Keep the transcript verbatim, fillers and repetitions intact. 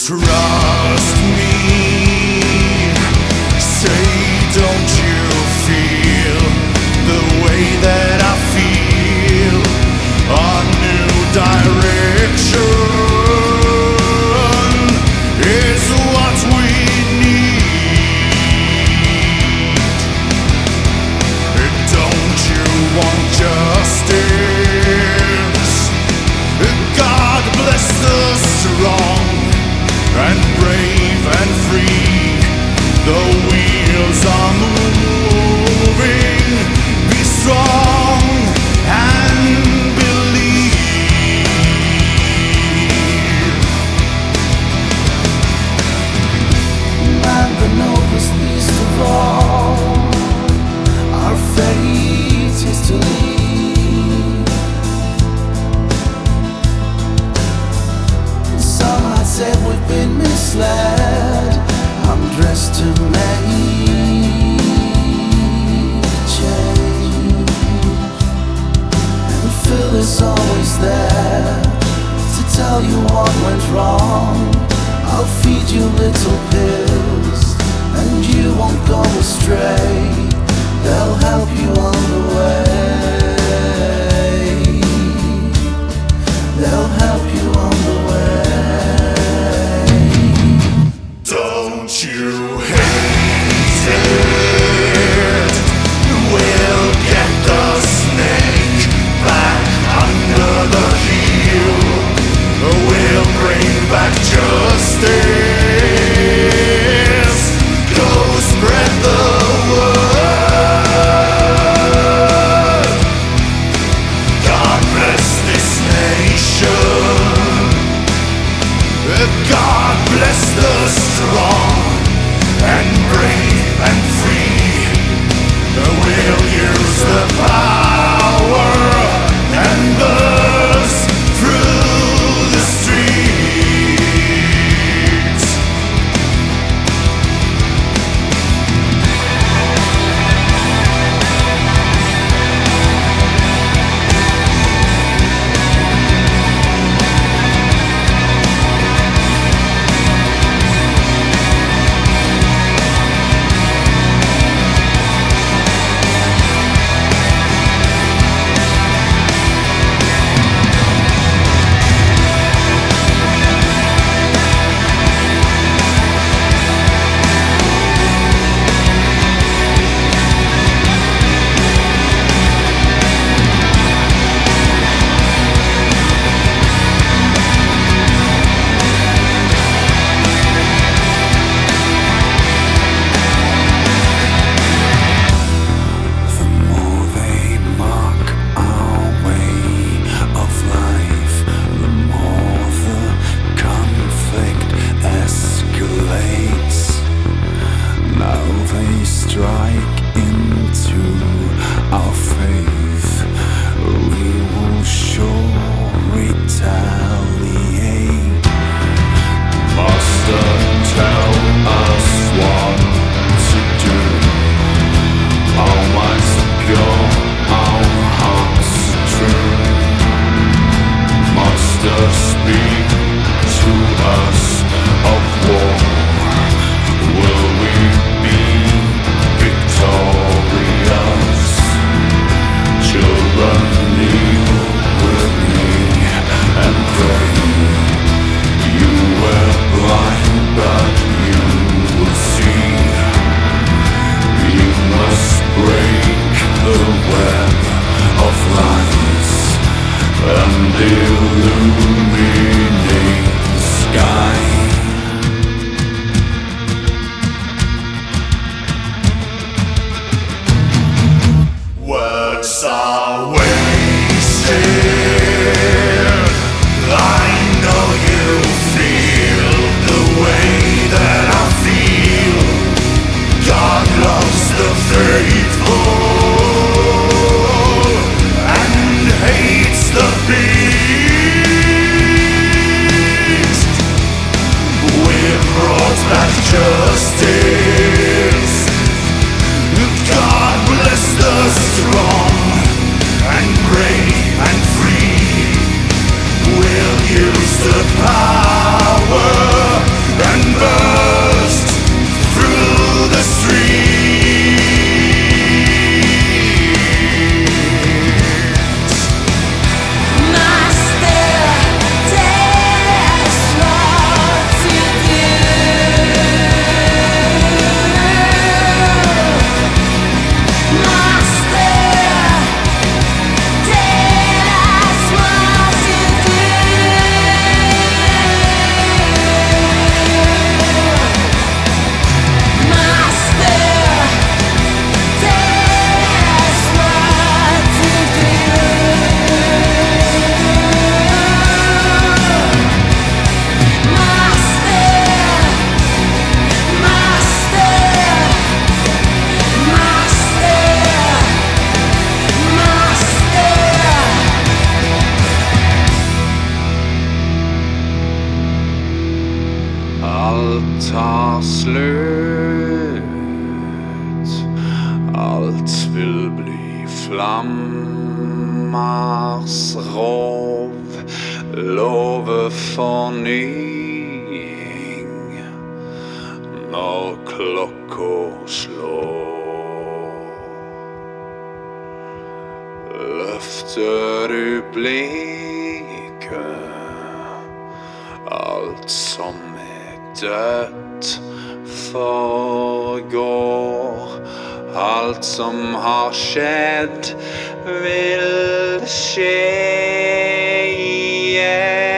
Trust me, say don't you feel the way that I feel? A new direction is what we need. Don't you want justice? God bless the strong and brave and free. The wheels are moving. Be strong and believe. And the noblest least of all, our fate is to lead. Some had said we've been misled. I'm dressed to make a change, and Phil is always there to tell you what went wrong. I'll feed you little pills and you won't go astray. They'll help you on the way. They'll help you on the way. Don't you hate it? We'll get the snake back under the heel. We'll bring back justice. Go spread the word. God bless this nation. God bless the strong and brave and free. We'll use the power and buzz through the streets. Strike into our faith, we will sure retaliate. Master, tell us what to do. All minds pure, all hearts true. Master, speak to us of war. Will we be victorious? Children, kneel with me and pray. You were blind, but you will see. You must break the web of lies and illuminate the sky. Words are wasted. I know you feel the way that I feel. God loves the faithful and hates the beast. We've brought back justice. God bless the strong and brave and free. We'll use the power Alt tar slutt. Alt vil bli flammers rov. Love fornying når klokka slår. Løfter du blikket, alt som er dødt forgår. Alt som har skjedd vil skje igjen.